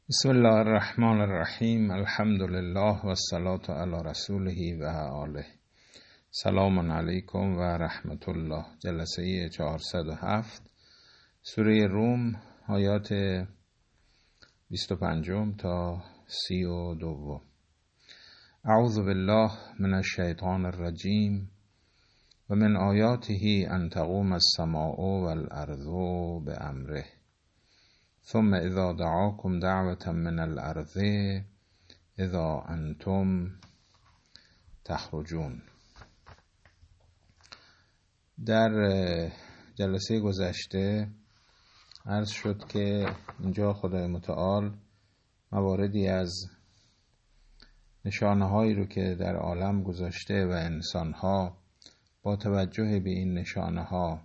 بسم الله الرحمن الرحیم. الحمد لله و الصلاة علی رسوله و آله. سلام علیکم و رحمت الله. جلسه 407 سوره روم، آیات 25 تا 32. اعوذ بالله من الشیطان الرجیم و من آیاته ان تقوم السماء والارض بامره ثم اذا دعاكم دعوة من الارض اذا انتم تخرجون. در جلسه گذشته عرض شد که اینجا خدای متعال مواردی از نشانه‌هایی رو که در عالم گذاشته و انسان‌ها با توجه به این نشانه‌ها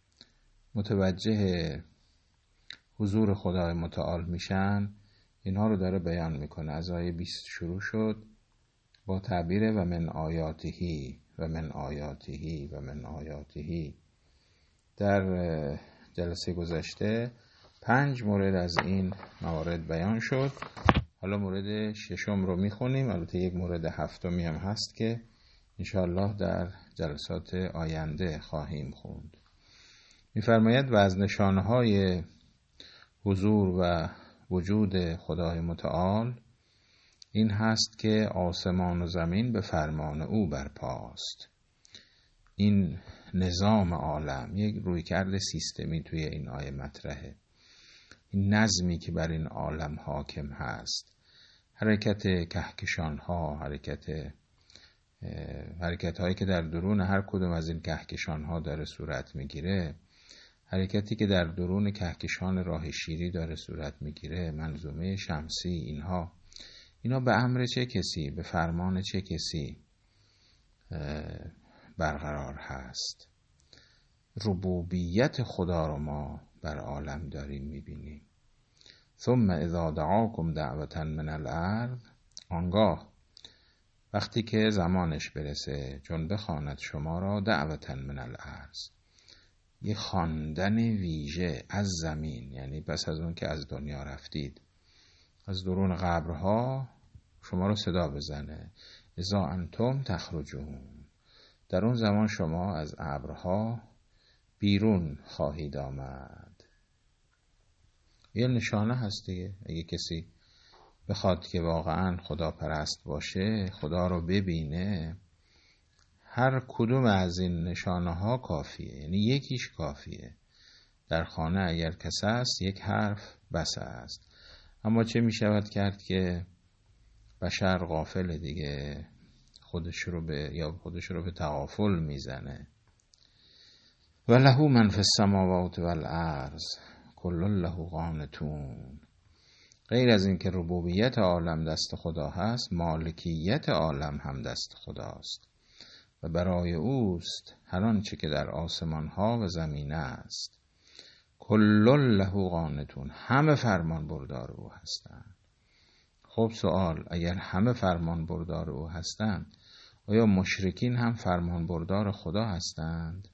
متوجه حضور خدای متعال میشن، اینها رو داره بیان میکنه. از آیه 20 شروع شد با تعبیر و من آیاتهی و من آیاتهی و من آیاتهی. در جلسه گذشته 5 مورد از این موارد بیان شد. حالا مورد 6 رو میخونیم. البته یک مورد 7 هم هست که انشاءالله در جلسات آینده خواهیم خوند. میفرماید و از نشانه‌های حضور و وجود خدای متعال این هست که آسمان و زمین به فرمان او برپاست. این نظام عالم، یک رویکرد سیستمی توی این آیه مطرحه. این نظمی که بر این عالم حاکم هست، حرکت کهکشان ها، حرکت هایی که در درون هر کدوم از این کهکشان ها داره صورت میگیره، حرکتی که در درون کهکشان راه شیری داره صورت میگیره، منظومه شمسی، اینا به امر چه کسی، به فرمان چه کسی برقرار هست؟ ربوبیت خدا رو ما بر عالم داریم میبینیم. ثم اذا دعاكم دعوة من الارض، آنگاه وقتی که زمانش برسه چون بخواند شما را دعوة من الارض، یه خواندن ویژه از زمین، یعنی پس از اون که از دنیا رفتید، از درون قبرها شما رو صدا بزنه. اذا انتم تخرجون، در اون زمان شما از قبرها بیرون خواهید آمد. یه نشانه هست دیگه. اگه کسی بخواد که واقعا خدا پرست باشه، خدا رو ببینه، هر کدوم از این نشانه ها کافیه. یعنی یکیش کافیه. در خانه اگر کس است یک حرف بس است. اما چه می شود کرد که بشر غافل دیگه، خودش رو به تغافل میزنه. و له من فی السماوات والارض کل له قانتون. غیر از این که ربوبیت عالم دست خدا هست، مالکیت عالم هم دست خداست و برای اوست هر آنچه که در آسمان ها و زمین است. کل له قانتون، همه فرمان بردار او هستند. خب سوال، اگر همه فرمان بردار او هستند، آیا مشرکین هم فرمان بردار خدا هستند؟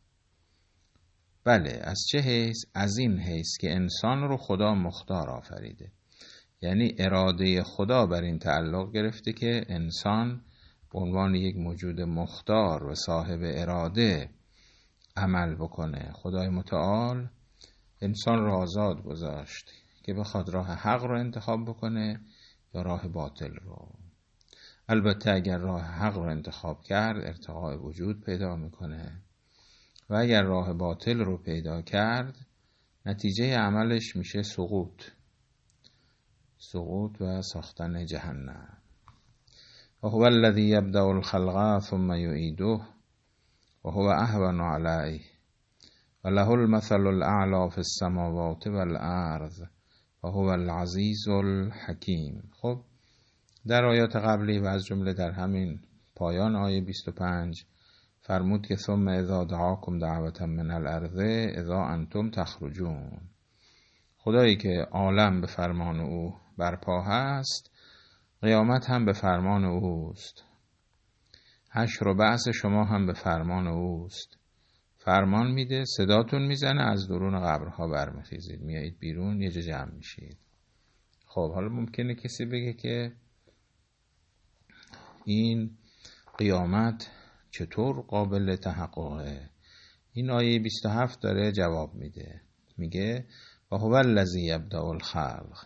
بله. از چه حیث؟ از این حیث که انسان رو خدا مختار آفریده. یعنی اراده خدا بر این تعلق گرفته که انسان به عنوان یک موجود مختار و صاحب اراده عمل بکنه. خدای متعال انسان را آزاد گذاشت که بخواد راه حق رو انتخاب بکنه یا راه باطل رو. البته اگر راه حق رو انتخاب کرد ارتقاء وجود پیدا میکنه و اگر راه باطل رو پیدا کرد نتیجه عملش میشه سقوط و ساختن جهنم. و هو الذی یبدأ الخلق ثم یعیده و هو اهون علیه و له المثل الاعلی فی السماوات والارض و هو العزیز الحکیم. خب در آیات قبلی و از جمله در همین پایان آیه 25 فرمود که ثم اذا دعاكم دعوة من الارض اذا انتم تخرجون. خدایی که عالم به فرمان او برپا هست، قیامت هم به فرمان اوست، حشر و بعث شما هم به فرمان اوست. فرمان میده، صداتون میزنه، از درون قبرها برمیخیزید، میایید بیرون، یه جا جمع میشید. خب حالا ممکنه کسی بگه که این قیامت چطور قابل تحققه؟ این آیه 27 داره جواب میده، میگه و هو الذی یبدأ الخلق،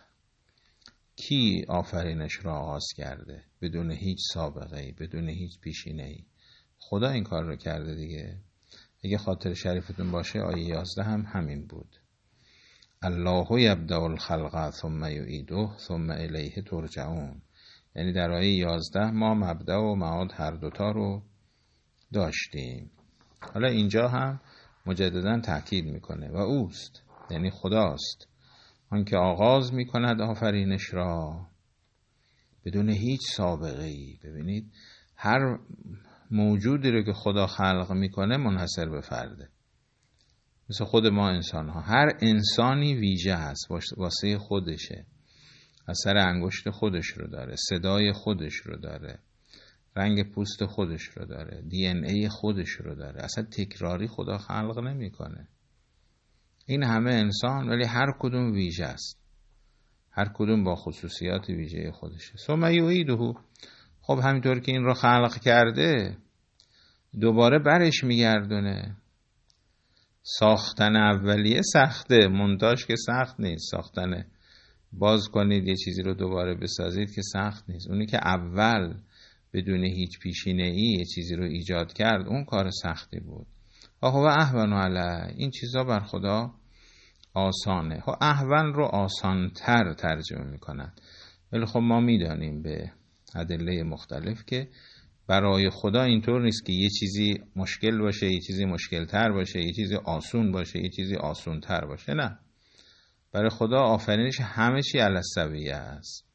کی آفرینش را آغاز کرده بدون هیچ سابقه‌ای، بدون هیچ پیشینه‌ای؟ خدا این کار رو کرده دیگه. اگه خاطر شریفتون باشه آیه 11 هم همین بود، الله یبدأ الخلق ثم یعیده ثم الیه ترجعون. یعنی در آیه 11 ما مبدأ و معاد هر دوتا رو داشتیم. حالا اینجا هم مجددا تأکید میکنه و اوست، یعنی خداست آن که آغاز میکند آفرینش را بدون هیچ سابقه‌ای. ببینید هر موجودی رو که خدا خلق میکنه منحصر به فرده، مثل خود ما انسان ها. هر انسانی ویژه هست، واسه خودشه، اثر انگشت خودش رو داره، صدای خودش رو داره، رنگ پوست خودش رو داره، دی ان ای خودش رو داره. اصلا تکراری خدا خلق نمیکنه. این همه انسان، ولی هر کدوم ویژه است، هر کدوم با خصوصیات ویژه خودشه. ثم یعیده، خب همینطور که این رو خلق کرده دوباره برش میگردونه. ساختن اولیه سخته، مونتاژ که سخت نیست. ساختن، باز کنید یه چیزی رو دوباره بسازید که سخت نیست. اونی که اول بدون هیچ پیشینه‌ای یه چیزی رو ایجاد کرد اون کار سختی بود. هو اهون علیه، این چیزا بر خدا آسانه. اهون رو آسانتر ترجمه میکنن، ولی خب ما میدانیم به ادله مختلف که برای خدا اینطور نیست که یه چیزی مشکل باشه، یه چیزی مشکل تر باشه، یه چیزی آسون باشه، یه چیزی آسون تر باشه. نه، برای خدا آفرینش همه چی علی السویه است.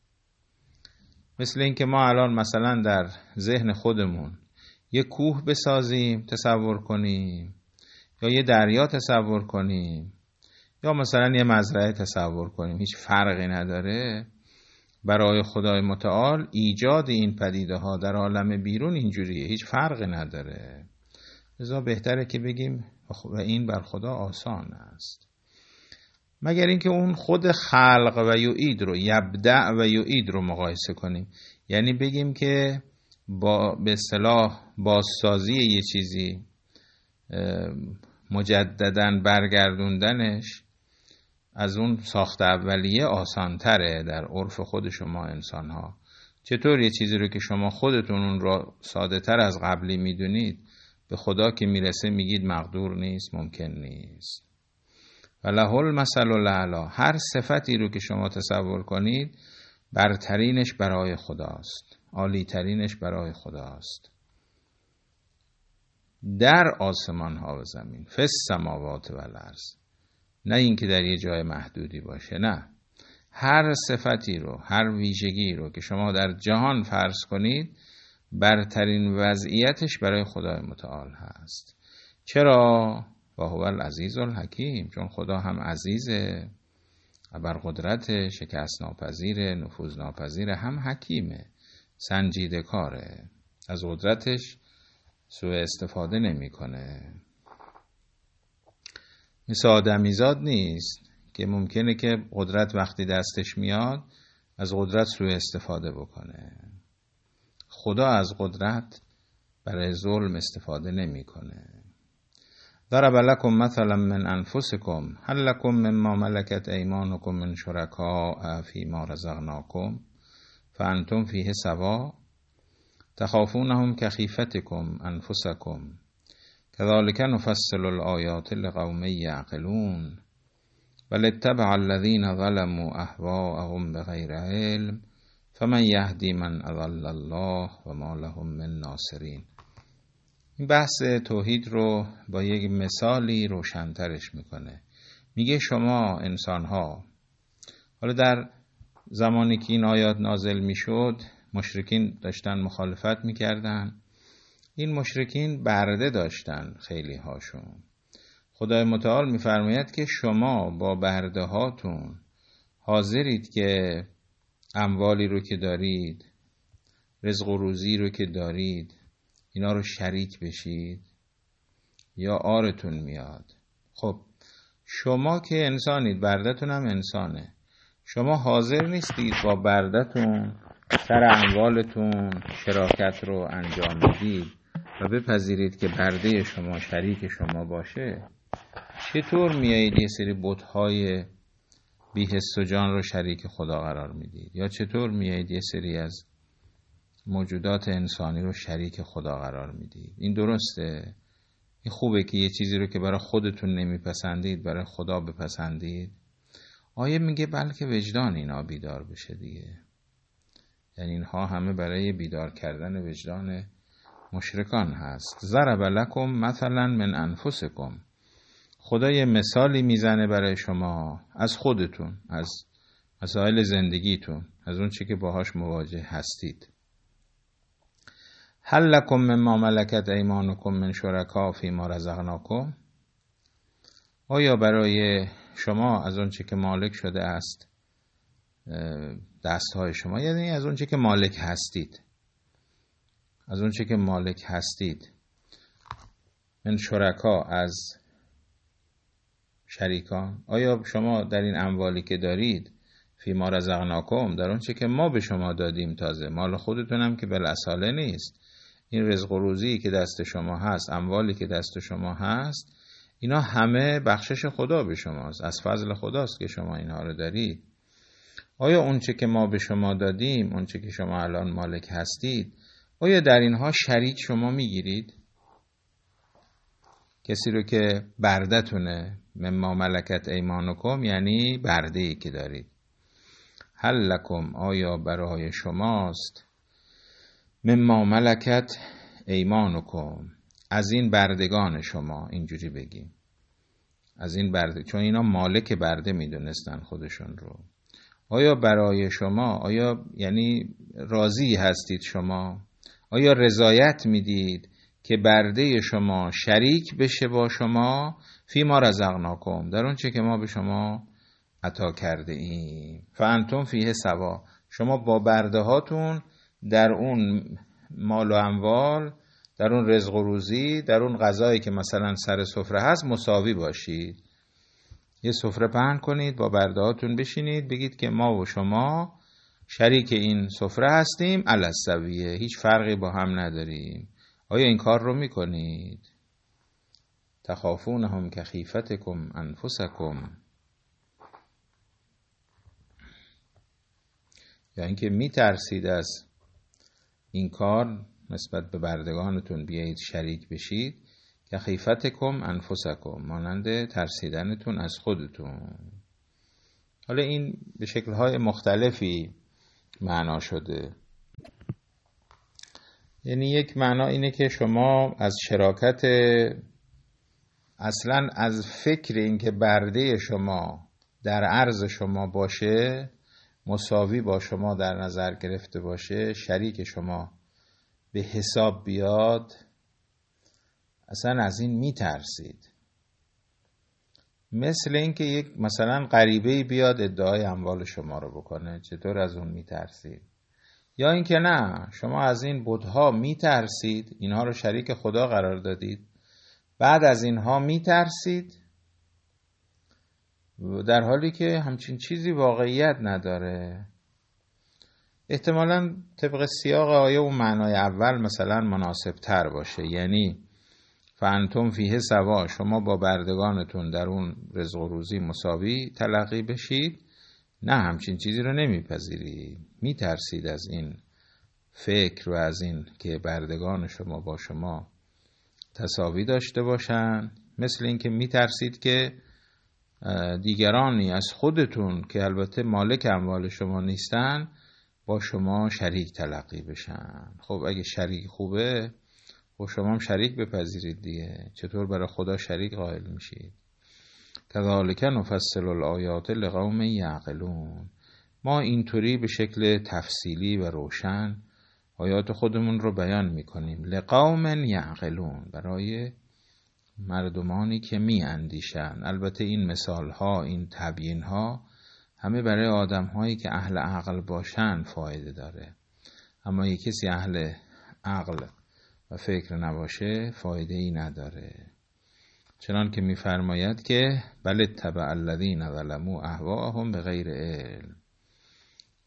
مثل این که ما الان مثلا در ذهن خودمون یه کوه بسازیم، تصور کنیم، یا یه دریا تصور کنیم، یا مثلا یه مزرعه تصور کنیم، هیچ فرقی نداره. برای خدای متعال ایجاد این پدیده ها در عالم بیرون اینجوریه، هیچ فرقی نداره. لذا بهتره که بگیم و این بر خدا آسان است. مگر اینکه اون خود خلق و یعید رو، یبدأ و یعید رو مقایسه کنیم، یعنی بگیم که با به اصطلاح بازسازی یه چیزی، مجدداً برگردوندنش از اون ساخت اولیه آسان تره در عرف خود شما انسان ها. چطور یه چیزی رو که شما خودتون اون رو ساده تر از قبلی میدونید به خدا که میرسه میگید مقدور نیست، ممکن نیست. وله المثل الاعلی، هر صفتی رو که شما تصور کنید برترینش برای خداست، عالی ترینش برای خداست. در آسمان ها و زمین، فی السماوات و الارض، نه اینکه در یه جای محدودی باشه، نه، هر صفتی رو، هر ویژگی رو که شما در جهان فرض کنید برترین وضعیتش برای خدای متعال هست. چرا؟ و هو العزیز الحکیم، چون خدا هم عزیزه، بر قدرت شکست ناپذیر، نفوذ ناپذیر، هم حکیمه، سنجیده کاره، از قدرتش سوء استفاده نمیکنه. مثل آدمیزاد نیست که ممکنه که قدرت وقتی دستش میاد از قدرت سوء استفاده بکنه. خدا از قدرت برای ظلم استفاده نمیکنه. ضرب لکم مثلا من انفسکم هل لکم مما ملکت ایمانکم من شرکاء فیما رزقناکم فانتم فیه سوا تخافونهم کخیفتکم انفسکم كذلك نفصل الآيات لقوم يعقلون بل اتبع الذين ظلموا أهواءهم بغير علم فمن يهدي من أضل الله وما لهم من ناصرين. این بحث توحید رو با یک مثالی روشن‌ترش میکنه. میگه شما انسان‌ها، حالا در زمانی که این آیات نازل میشد مشرکین داشتن مخالفت میکردن. این مشرکین برده داشتن خیلی هاشون. خدای متعال میفرماید که شما با برده هاتون حاضرید که اموالی رو که دارید، رزق و روزی رو که دارید، اینا رو شریک بشید یا آرتون میاد؟ خب شما که انسانید، برده‌تون هم انسانه، شما حاضر نیستید با برده‌تون سر اموالتون شراکت رو انجام بدید و بپذیرید که برده شما شریک شما باشه، چطور میایید یه سری بت‌های بی حس و جان رو شریک خدا قرار میدید؟ یا چطور میایید یه سری از موجودات انسانی رو شریک خدا قرار میدید؟ این درسته؟ این خوبه که یه چیزی رو که برای خودتون نمیپسندید برای خدا بپسندید؟ آیه میگه بلکه وجدان اینا بیدار بشه دیگه. یعنی اینها همه برای بیدار کردن وجدان مشرکان هست. ضرب لکم مثلا من انفسکم، خدا یه مثالی میزنه برای شما از خودتون، از مسائل زندگیتون، از اون چی که باهاش مواجه هستید. هل لکم مما ملکت ایمانکم من شرکا فیما رزقناکم، آیا برای شما از اون چی که مالک شده است دستهای شما، یعنی از اون چی که مالک هستید، از اون چی که مالک هستید، من شرکا از شریکان، آیا شما در این اموالی که دارید فیما رزقناکم، در اون چی که ما به شما دادیم، تازه مال خودتون هم که بالاصاله نیست، این رزق و روزی که دست شما هست، اموالی که دست شما هست، اینا همه بخشش خدا به شماست، از فضل خداست که شما اینها رو دارید. آیا اون چه که ما به شما دادیم، اون چه که شما الان مالک هستید، آیا در اینها شریک شما میگیرید؟ کسی رو که برده‌تونه، مما ملکت ایمانکم یعنی برده‌ای که دارید. هل لکم، آیا برای شماست، مما ملکت ایمانکم، از این بردگان شما، اینجوری بگیم از این برده، چون اینا مالک برده میدونستن خودشون رو. آیا برای شما، آیا یعنی راضی هستید شما، آیا رضایت میدید که برده شما شریک بشه با شما فیما رزقناکم، در اون چه که ما به شما عطا کرده ایم، فانتم فیه سوا، شما با برده هاتون در اون مال و اموال، در اون رزق و روزی، در اون غذایی که مثلا سر سفره هست مساوی باشید. یه سفره پهن کنید، با برده هاتون بشینید، بگید که ما و شما شریک این سفره هستیم، علی السویه، هیچ فرقی با هم نداریم. آیا این کار رو میکنید؟ تخافونهم کخیفتکم انفسکم، یا اینکه میترسید از این کار نسبت به بردگانتون بیایید شریک بشید، کخیفتکم انفسکم، مانند ترسیدنتون از خودتون. حالا این به شکل‌های مختلفی معنا شده. یعنی یک معنا اینه که شما از شراکت، اصلا از فکر اینکه برده شما در عرض شما باشه، مساوی با شما در نظر گرفته باشه، شریک شما به حساب بیاد، اصلا از این میترسید. مثل اینکه یک مثلا غریبه‌ای بیاد ادعای اموال شما رو بکنه، چطور از اون میترسید؟ یا اینکه نه، شما از این بت‌ها میترسید، اینها رو شریک خدا قرار دادید، بعد از اینها میترسید، در حالی که همچین چیزی واقعیت نداره. احتمالاً طبق سیاق آیه و معنای اول مثلا مناسب تر باشه، یعنی فانتم فیه سوا، شما با بردگانتون در اون رزق و روزی مساوی تلقی بشید. نه، همچین چیزی رو نمیپذیرید، میترسید از این فکر و از این که بردگان شما با شما تساوی داشته باشن، مثل این که میترسید که دیگرانی از خودتون که البته مالک اموال شما نیستن با شما شریک تلقی بشن. خب اگه شریک خوبه، خب شما هم شریک بپذیرید دیگه، چطور برای خدا شریک قائل میشید؟ کذالک نفصل الآیات لقوم یعقلون، ما اینطوری به شکل تفصیلی و روشن آیات خودمون رو بیان میکنیم. لقوم یعقلون، برای مردمانی که می اندیشن. البته این مثال ها، این تبیین ها همه برای آدم هایی که اهل عقل باشن فایده داره، اما یک کسی اهل عقل و فکر نباشه فایده ای نداره. چنان که می‌فرماید که بل اتبع الذین ظلموا اهواءهم بغیر علم،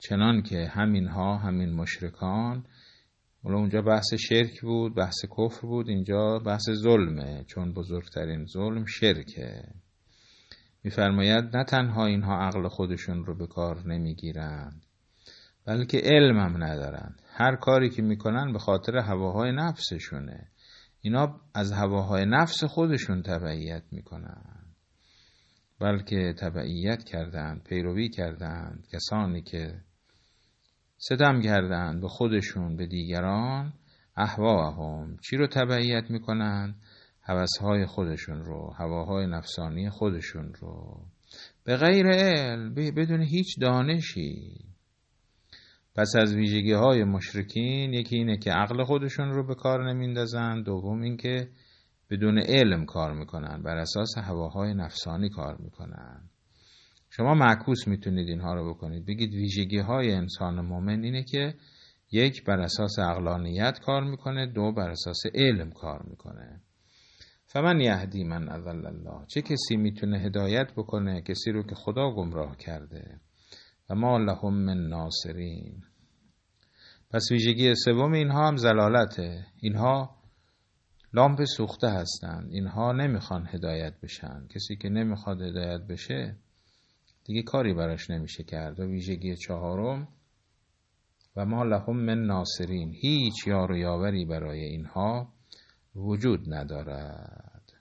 چنان که همین مشرکان، اونجا بحث شرک بود، بحث کفر بود، اینجا بحث ظلمه، چون بزرگترین ظلم شرکه. میفرماید نه تنها اینها عقل خودشون رو به کار نمیگیرند، بلکه علم هم ندارن. هر کاری که میکنن به خاطر هواهای نفسشونه. اینا از هواهای نفس خودشون تبعیت میکنن، بلکه تبعیت کردند، پیروی کردند کسانی که ستم کردند به خودشون، به دیگران. اهواهم، چی رو تبعیت میکنن؟ هوسهای خودشون رو، هواهای نفسانی خودشون رو، به غیر علم، بدون هیچ دانشی. پس از ویژگی های مشرکین یکی اینه که عقل خودشون رو به کار نمیندازن، دوم این که بدون علم کار میکنن، بر اساس هواهای نفسانی کار میکنن. شما معکوس میتونید اینها رو بکنید، بگید ویژگی های انسان مومن اینه که یک، بر اساس عقلانیت کار میکنه، دو، بر اساس علم کار میکنه. فمن یهدی من اضل الله، چه کسی میتونه هدایت بکنه کسی رو که خدا گمراه کرده؟ و ما لهم من ناصرین. پس ویژگی سوم اینها هم ضلالته. اینها لامپ سوخته هستند، اینها نمیخوان هدایت بشن. کسی که نمیخواد هدایت بشه دیگه کاری براش نمیشه کرد. و ویژگی چهارم، و ما لهم من ناصرین، هیچ یار و یاوری برای اینها وجود ندارد.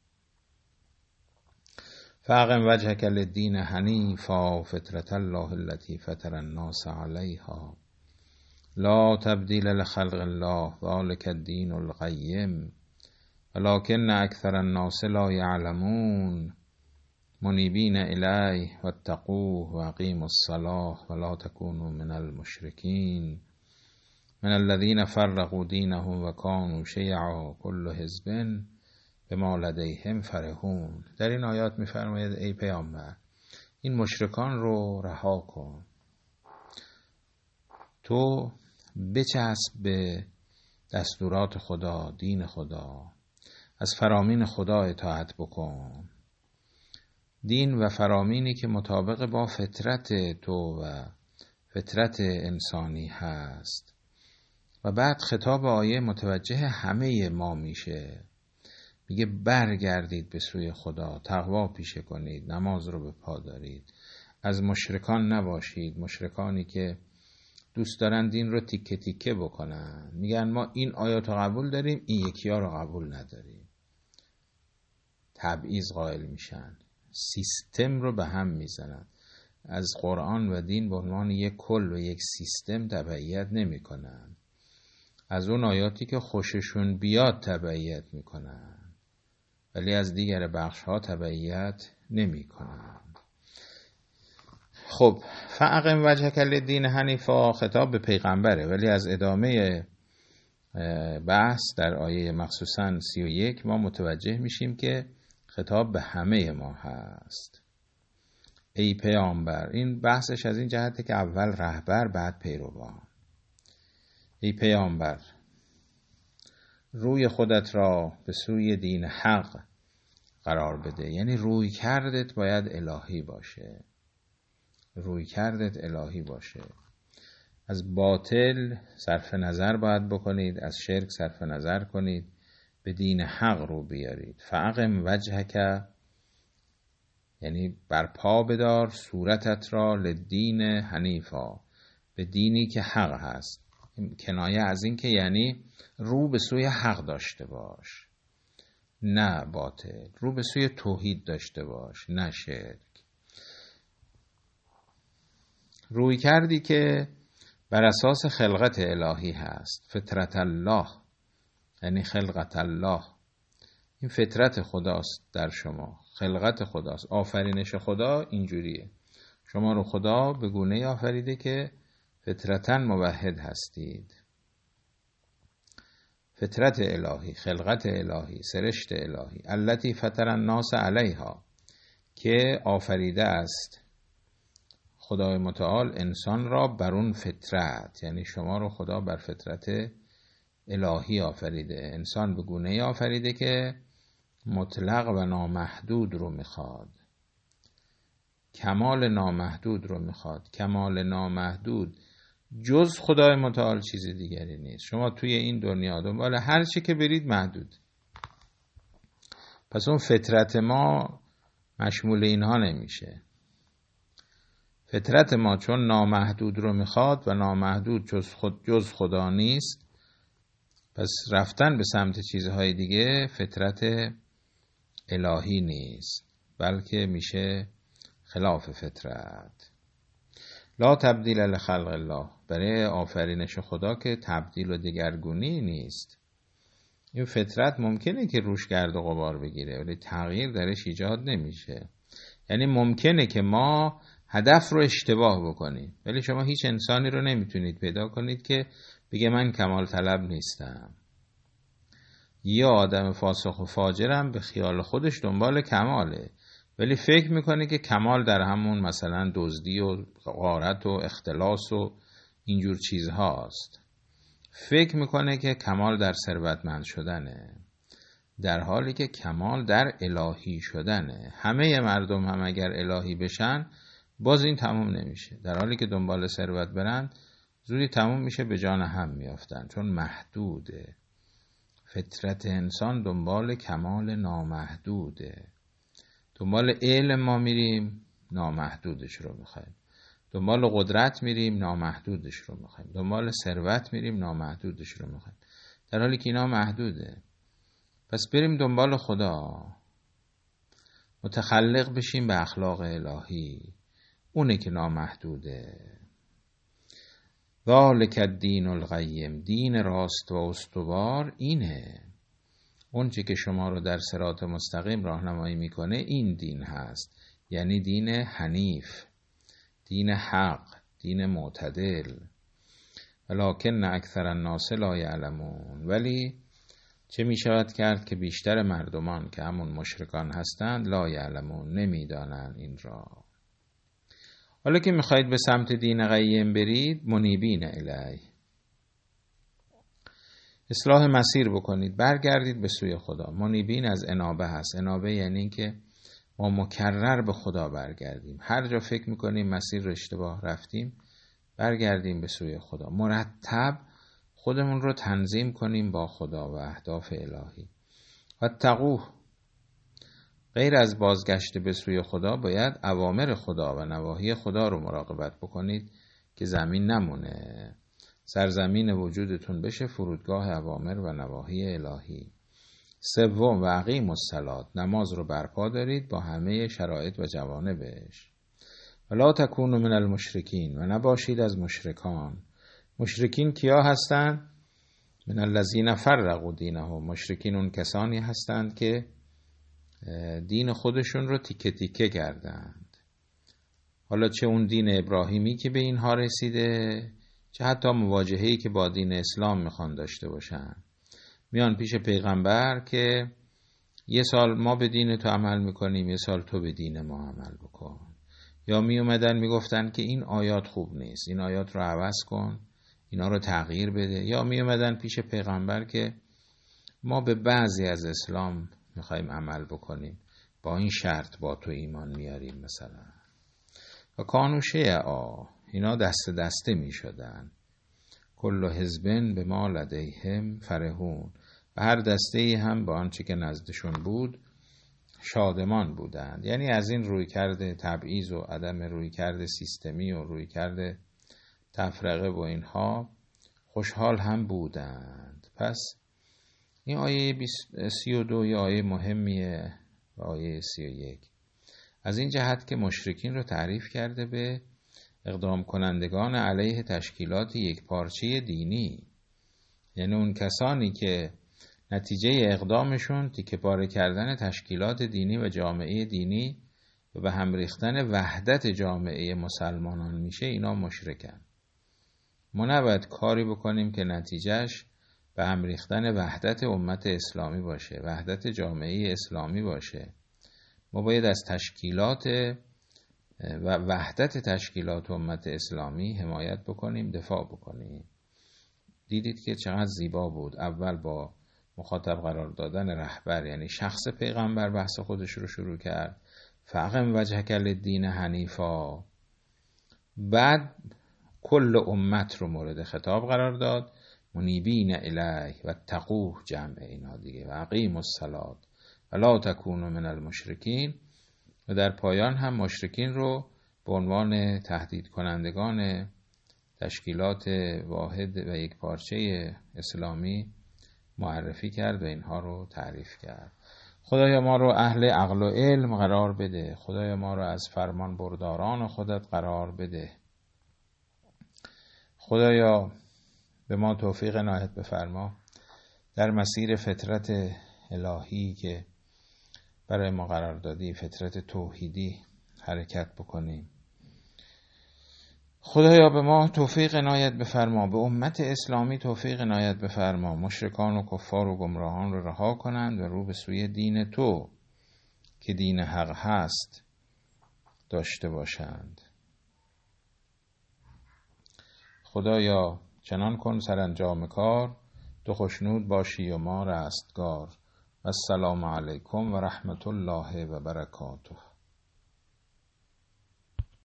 فاقم وجهک للدین حنیفا فطرة الله التي فطر الناس علیها لا تبدیل لخلق الله ذلک الدین القیم ولکن اکثر الناس لا یعلمون منیبین الیه واتقوه واقیموا الصلاة ولا تکونوا من المشرکین من الذين فرقوا دینهم وكانوا شیعا كل حزب بما لدیهم فرحون. در این آیات می‌فرماید ای پیامبر، این مشرکان رو رها کن، تو بچسب به دستورات خدا، دین خدا، از فرامین خدا اطاعت بکن. دین و فرامینی که مطابق با فطرت تو و فطرت انسانی هست. و بعد خطاب آیه متوجه همه ما میشه، میگه برگردید به سوی خدا، تقوا پیشه کنید، نماز رو به پا دارید، از مشرکان نباشید. مشرکانی که دوست دارن دین رو تیکه تیکه بکنن، میگن ما این آیات رو قبول داریم، این یکی ها رو قبول نداریم، تبعیض قائل میشن، سیستم رو به هم میزنن، از قرآن و دین به عنوان یک کل و یک سیستم تبعیت نمی کنن، از اون آیاتی که خوششون بیاد تبعیت میکنن، ولی از دیگر بخش ها تبعیت نمی کنن. خب فاقم وجهک للدین حنیفا خطاب به پیغمبره، ولی از ادامه بحث در آیه مخصوصا 31 ما متوجه میشیم که خطاب به همه ما هست. ای پیامبر، این بحثش از این جهته که اول رهبر بعد پیروان. ای پیامبر، روی خودت را به سوی دین حق قرار بده، یعنی روی کردت باید الهی باشه، روی کردت الهی باشه. از باطل صرف نظر باید بکنید، از شرک صرف نظر کنید، به دین حق رو بیارید. فاقم وجهک، یعنی برپا بدار صورتت را، لدین حنیفا، به دینی که حق هست. کنایه از این که یعنی رو به سوی حق داشته باش، نه باطل، رو به سوی توحید داشته باش، نه شرک. روی کردی که بر اساس خلقت الهی هست، فطرت الله، یعنی خلقت الله، این فطرت خداست در شما، خلقت خداست، آفرینش خدا اینجوریه. شما رو خدا به گونه آفریده که فطرتاً موحد هستید. فطرت الهی، خلقت الهی، سرشت الهی، التی فطر الناس علیها، که آفریده است خدای متعال انسان را بر اون فطرت، یعنی شما رو خدا بر فطرت الهی آفریده. انسان به گونه آفریده که مطلق و نامحدود رو میخواد. کمال نامحدود رو میخواد. کمال نامحدود جز خدای متعال چیز دیگری نیست. شما توی این دنیا دنبال هر چی که برید محدود. پس اون فطرت ما مشمول اینها نمیشه. فطرت ما چون نامحدود رو میخواد و نامحدود جز خدا نیست، پس رفتن به سمت چیزهای دیگه فطرت الهی نیست، بلکه میشه خلاف فطرت. لا تبدیل لخلق الله، برای آفرینش خدا که تبدیل و دگرگونی نیست. این فطرت ممکنه که روش گرد و غبار بگیره ولی تغییر درش ایجاد نمیشه. یعنی ممکنه که ما هدف رو اشتباه بکنیم، ولی شما هیچ انسانی رو نمیتونید پیدا کنید که بگه من کمال طلب نیستم. یه آدم فاسق و فاجرم به خیال خودش دنبال کماله، ولی فکر میکنه که کمال در همون مثلا دزدی و غارت و اختلاس و اینجور چیزهاست. فکر میکنه که کمال در ثروتمند شدنه، در حالی که کمال در الهی شدنه. همه مردم هم اگر الهی بشن باز این تموم نمیشه. در حالی که دنبال ثروت برن زودی تموم میشه، به جان هم میافتن، چون محدوده. فطرت انسان دنبال کمال نامحدوده. دنبال علم ما میریم، نامحدودش رو میخوایم. دنبال قدرت میریم، نامحدودش رو میخوایم. دنبال ثروت میریم، نامحدودش رو میخوایم، در حالی که اینا محدوده. پس بریم دنبال خدا، متخلق بشیم به اخلاق الهی، اونه که نامحدوده. ذالک الدین القیم، دین راست و استوار اینه. اون چی که شما رو در صراط مستقیم راهنمایی میکنه این دین هست، یعنی دین حنیف، دین حق، دین معتدل. ولکن اکثر الناس لا یعلمون، ولی چه می شود کرد که بیشتر مردمان که همون مشرکان هستند لا یعلمون، نمیدانند این را. حالا که میخواید به سمت دین قیم برید، منیبین الیه، اصلاح مسیر بکنید، برگردید به سوی خدا. منیبین از انابه هست. انابه یعنی که ما مکرر به خدا برگردیم. هر جا فکر میکنیم مسیر رو اشتباه رفتیم، برگردیم به سوی خدا. مرتب خودمون رو تنظیم کنیم با خدا و اهداف الهی. و تقوه، غیر از بازگشت به سوی خدا باید اوامر خدا و نواهی خدا رو مراقبت بکنید که زمین نمونه، سرزمین وجودتون بشه فرودگاه اوامر و نواهی الهی. سوم، و اقیموا الصلاة، نماز رو برپا دارید با همه شرایط و جوانبش. ولا تکونوا من المشرکین، و نباشید از مشرکان. مشرکین کیا هستند؟ من الذین فرقوا دینهم، مشرکین اون کسانی هستند که دین خودشون رو تیکه تیکه کردند. حالا چه اون دین ابراهیمی که به اینها رسیده، چه حتی مواجهه‌ای که با دین اسلام میخوان داشته باشن. میان پیش پیغمبر که یه سال ما به دین تو عمل میکنیم، یه سال تو به دین ما عمل بکن. یا می اومدن میگفتن که این آیات خوب نیست، این آیات رو عوض کن، اینا رو تغییر بده. یا می اومدن پیش پیغمبر که ما به بعضی از اسلام میخوایم عمل بکنیم، با این شرط با تو ایمان میاریم مثلا. و کانوا شیعا، اینا دسته دسته میشدن. کل حزب بما لدیهم فرحون، و هر دسته هم با آنچه که نزدشون بود شادمان بودند. یعنی از این روی کرده تبعیض و عدم روی کرده سیستمی و روی کرده تفرقه و اینها خوشحال هم بودند. پس این آیه 32 یه آیه مهمیه و آیه 31 از این جهت که مشرکین رو تعریف کرده به اقدام کنندگان علیه تشکیلات یکپارچه دینی، یعنی اون کسانی که نتیجه اقدامشون تیکه پاره کردن تشکیلات دینی و جامعه دینی و به هم ریختن وحدت جامعه مسلمانان میشه، اینا مشرکن. ما نباید کاری بکنیم که نتیجهش به هم ریختن وحدت امت اسلامی باشه، وحدت جامعه اسلامی باشه. ما باید از تشکیلات و وحدت تشکیلات امت اسلامی حمایت بکنیم، دفاع بکنیم. دیدید که چقدر زیبا بود. اول با مخاطب قرار دادن رهبر، یعنی شخص پیغمبر، بحث خودش رو شروع کرد. فاقم وجهک للدین حنیفا. بعد کل امت رو مورد خطاب قرار داد، منیبین الیه و اتقوه، جمع اینا دیگه، و اقیموا الصلاة و لا تکونوا من المشرکین. و در پایان هم مشرکین رو به عنوان تهدید کنندگان تشکیلات واحد و یک پارچه اسلامی معرفی کرد و اینها رو تعریف کرد. خدایا ما رو اهل عقل و علم قرار بده، خدایا ما رو از فرمان برداران خودت قرار بده. خدایا به ما توفیق عنایت بفرما در مسیر فطرت الهی که برای ما قرار دادی، فطرت توحیدی، حرکت بکنیم. خدایا به ما توفیق عنایت بفرما، به امت اسلامی توفیق عنایت بفرما، مشرکان و کفار و گمراهان رو رها کنند و رو به سوی دین تو که دین حق هست داشته باشند. خدایا چنان کن سرانجام کار، تو خوشنود باشی و ما رستگار. و السلام علیکم و رحمت الله و برکاته.